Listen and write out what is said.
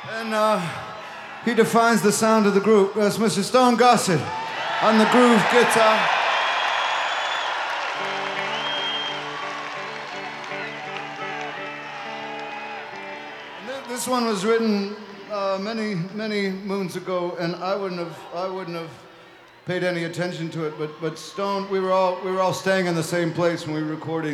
And he defines the sound of the group. That's Mr. Stone Gossett on the groove guitar. This one was written many moons ago, and I wouldn't have paid any attention to it. But Stone, we were all staying in the same place when we were recording.